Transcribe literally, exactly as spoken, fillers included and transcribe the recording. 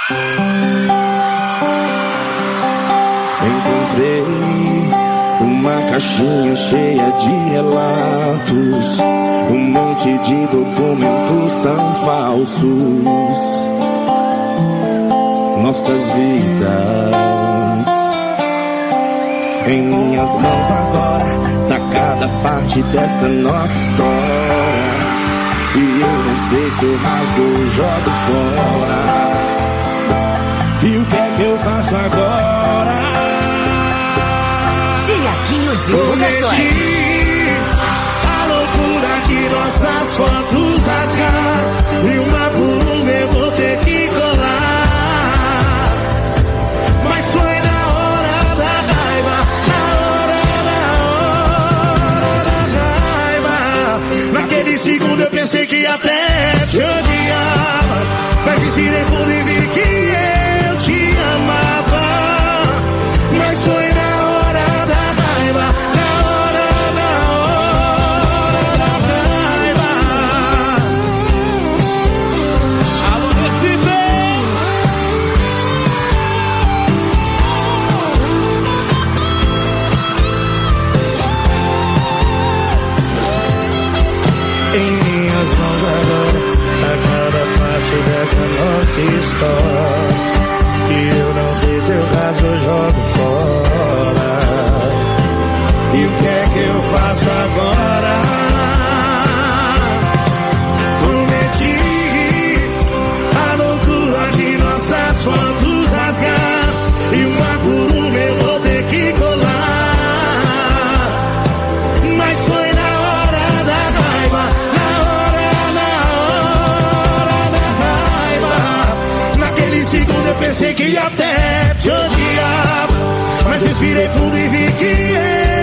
Encontrei uma caixinha cheia de relatos, um monte de documentos tão falsos. Nossas vidas em minhas mãos agora, tá cada parte dessa nossa história. E eu não sei se eu rasgo ou jogo fora. E o que é que eu faço agora? Tiaguinho Divulgações. A loucura de nossas fotos rasgar, e uma por uma eu vou ter que colar. Mas foi na hora da raiva, na hora, na hora da raiva. Naquele segundo eu pensei que até te odiava, mas respirei fundo e vi que eu te amava. Mas foi na hora da raiva, na hora, na hora da raiva. Alô, Recife! Em minhas mãos agora, a cada parte dessa nossa história. E eu não sei se eu rasgo ou jogo fora. E o que é que eu faço agora? Prometi a loucura de nossas fotos rasgar, e uma por uma eu vou ter que colar. Mas foi na hora da raiva, na hora, na hora da raiva. Naquele segundo eu pensei que até te odiava, mas respirei fundo e vi que eu